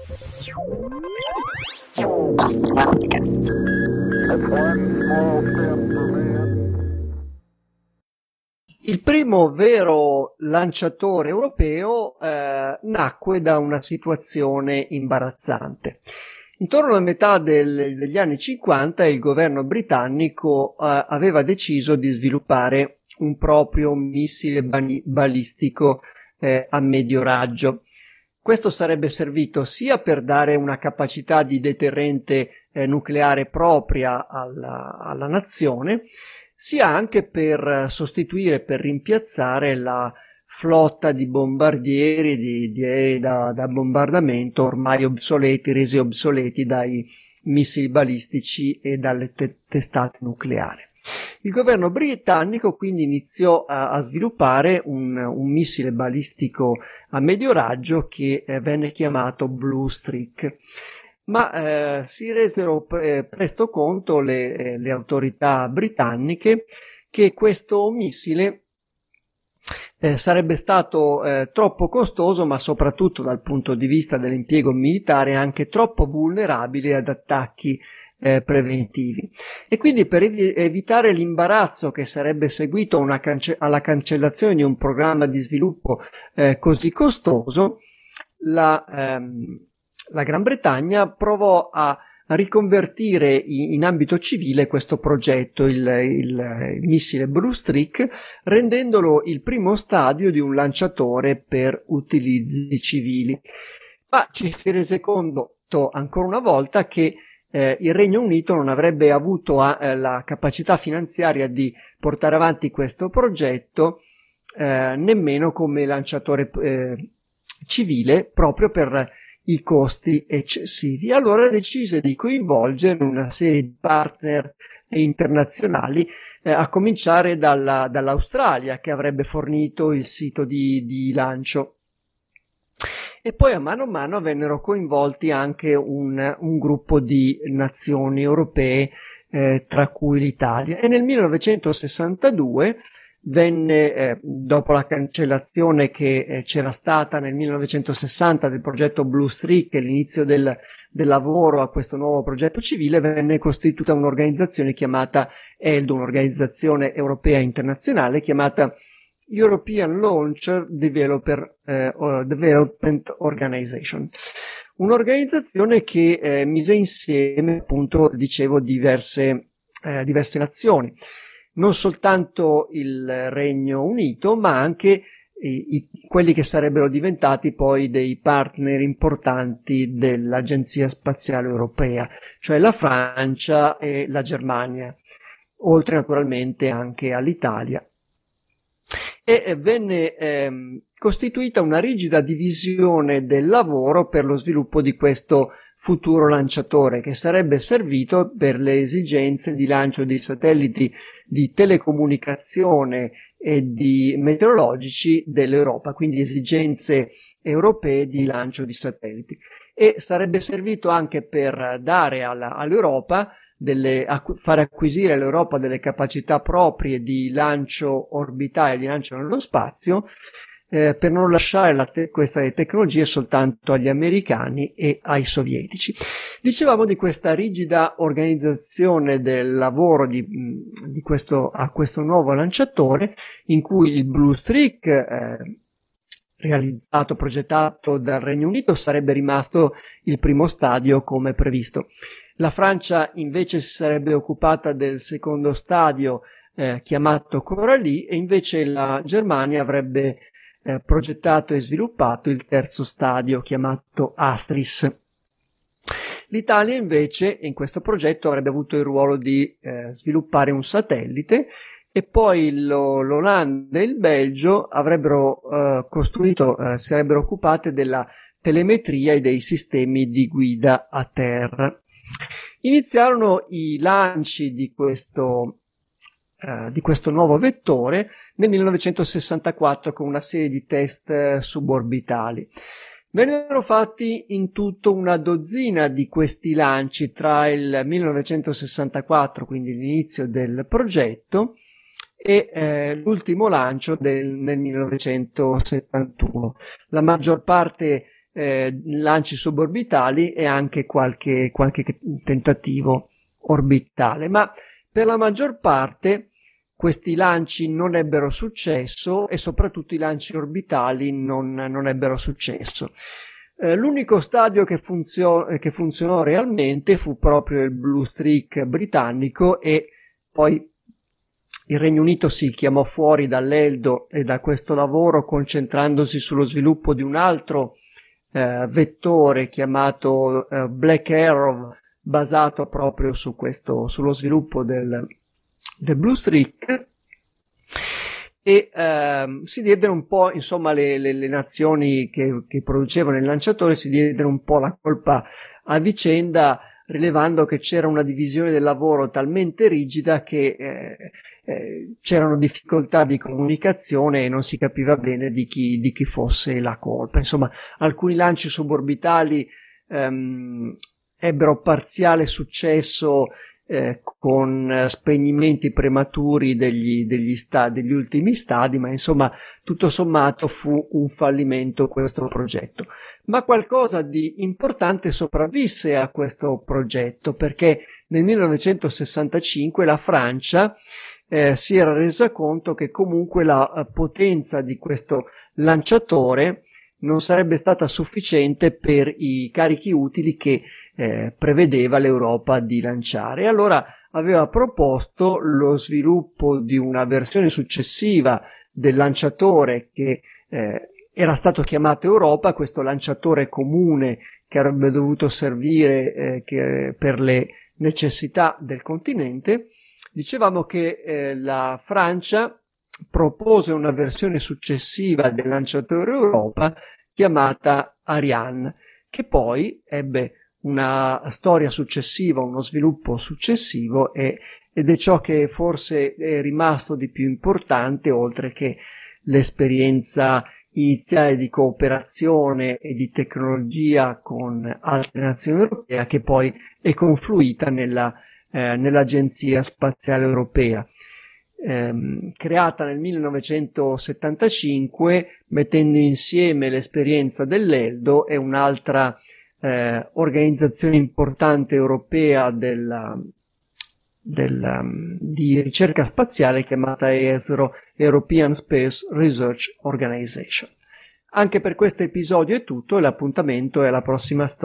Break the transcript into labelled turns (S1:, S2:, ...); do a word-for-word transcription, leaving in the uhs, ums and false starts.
S1: Astronauticast. Il primo vero lanciatore europeo eh, nacque da una situazione imbarazzante. Intorno alla metà del, degli anni cinquanta il governo britannico eh, aveva deciso di sviluppare un proprio missile bani- balistico eh, a medio raggio. Questo sarebbe servito sia per dare una capacità di deterrente eh, nucleare propria alla, alla nazione, sia anche per sostituire, per rimpiazzare la flotta di bombardieri, di, di aerei da, da bombardamento ormai obsoleti, resi obsoleti dai missili balistici e dalle te- testate nucleari. Il governo britannico quindi iniziò a, a sviluppare un, un missile balistico a medio raggio che eh, venne chiamato Blue Streak. Ma eh, si resero pre- presto conto le, eh, le autorità britanniche che questo missile eh, sarebbe stato eh, troppo costoso, ma soprattutto dal punto di vista dell'impiego militare anche troppo vulnerabile ad attacchi eh, preventivi. E quindi per ev- evitare l'imbarazzo che sarebbe seguito una cance- alla cancellazione di un programma di sviluppo eh, così costoso, la ehm, La Gran Bretagna provò a riconvertire in ambito civile questo progetto, il, il, il missile Blue Streak, rendendolo il primo stadio di un lanciatore per utilizzi civili. Ma ci si rese conto ancora una volta che eh, il Regno Unito non avrebbe avuto eh, la capacità finanziaria di portare avanti questo progetto eh, nemmeno come lanciatore eh, civile, proprio per i costi eccessivi. Allora decise di coinvolgere una serie di partner internazionali, eh, a cominciare dalla, dall'Australia, che avrebbe fornito il sito di, di lancio. E poi a mano a mano vennero coinvolti anche un, un gruppo di nazioni europee, eh, tra cui l'Italia. E nel millenovecentosessantadue venne, eh, dopo la cancellazione che eh, c'era stata nel millenovecentosessanta del progetto Blue Streak e l'inizio del, del lavoro a questo nuovo progetto civile, venne costituita un'organizzazione chiamata E L D, un'organizzazione europea internazionale chiamata European Launcher Developer, eh, Development Organization. Un'organizzazione che eh, mise insieme, appunto, dicevo, diverse, eh, diverse nazioni. Non soltanto il Regno Unito, ma anche i, i, quelli che sarebbero diventati poi dei partner importanti dell'Agenzia Spaziale Europea, cioè la Francia e la Germania, oltre naturalmente anche all'Italia. E venne ehm, costituita una rigida divisione del lavoro per lo sviluppo di questo futuro lanciatore, che sarebbe servito per le esigenze di lancio di satelliti di telecomunicazione e di meteorologici dell'Europa, quindi esigenze europee di lancio di satelliti. E sarebbe servito anche per dare alla, all'Europa delle, acqu- fare acquisire all'Europa delle capacità proprie di lancio orbitale, di lancio nello spazio, eh, per non lasciare la te- queste tecnologie soltanto agli americani e ai sovietici. Dicevamo di questa rigida organizzazione del lavoro di, di questo, a questo nuovo lanciatore, in cui il Blue Streak, eh, realizzato, progettato dal Regno Unito, sarebbe rimasto il primo stadio come previsto. La Francia invece si sarebbe occupata del secondo stadio, eh, chiamato Coralie, e invece la Germania avrebbe eh, progettato e sviluppato il terzo stadio, chiamato Astris. L'Italia invece in questo progetto avrebbe avuto il ruolo di eh, sviluppare un satellite, e poi lo, l'Olanda e il Belgio avrebbero eh, costruito, eh, si sarebbero occupate della telemetria e dei sistemi di guida a terra. Iniziarono i lanci di questo, eh, di questo nuovo vettore nel millenovecentosessantaquattro con una serie di test eh, suborbitali. Vennero fatti in tutto una dozzina di questi lanci tra il millenovecentosessantaquattro, quindi l'inizio del progetto, e eh, l'ultimo lancio del, nel millenovecentosettantuno. La maggior parte eh, lanci suborbitali e anche qualche, qualche tentativo orbitale, ma per la maggior parte questi lanci non ebbero successo e soprattutto i lanci orbitali non, non ebbero successo. Eh, l'unico stadio che, funzio- che funzionò realmente fu proprio il Blue Streak britannico, e poi il Regno Unito si chiamò fuori dall'Eldo e da questo lavoro, concentrandosi sullo sviluppo di un altro eh, vettore chiamato eh, Black Arrow, basato proprio su questo, sullo sviluppo del, del Blue Streak. E ehm, si diedero un po', insomma, le, le, le nazioni che, che producevano il lanciatore si diedero un po' la colpa a vicenda, rilevando che c'era una divisione del lavoro talmente rigida che eh, eh, c'erano difficoltà di comunicazione e non si capiva bene di chi, di chi fosse la colpa. Insomma, alcuni lanci suborbitali ehm, ebbero parziale successo Eh, con spegnimenti prematuri degli, degli, sta- degli ultimi stadi, ma insomma tutto sommato fu un fallimento questo progetto. Ma qualcosa di importante sopravvisse a questo progetto, perché nel millenovecentosessantacinque la Francia eh, si era resa conto che comunque la eh, potenza di questo lanciatore non sarebbe stata sufficiente per i carichi utili che eh, prevedeva l'Europa di lanciare. E allora aveva proposto lo sviluppo di una versione successiva del lanciatore che eh, era stato chiamato Europa, questo lanciatore comune che avrebbe dovuto servire eh, che, per le necessità del continente. Dicevamo che eh, la Francia propose una versione successiva del lanciatore Europa chiamata Ariane, che poi ebbe una storia successiva, uno sviluppo successivo, e, ed è ciò che forse è rimasto di più importante, oltre che l'esperienza iniziale di cooperazione e di tecnologia con altre nazioni europee, che poi è confluita nella, eh, nell'Agenzia Spaziale Europea. Ehm, creata nel millenovecentosettantacinque, mettendo insieme l'esperienza dell'Eldo e un'altra eh, organizzazione importante europea della, della, di ricerca spaziale chiamata E S R O, European Space Research Organization. Anche per questo episodio è tutto, e l'appuntamento è alla prossima storia.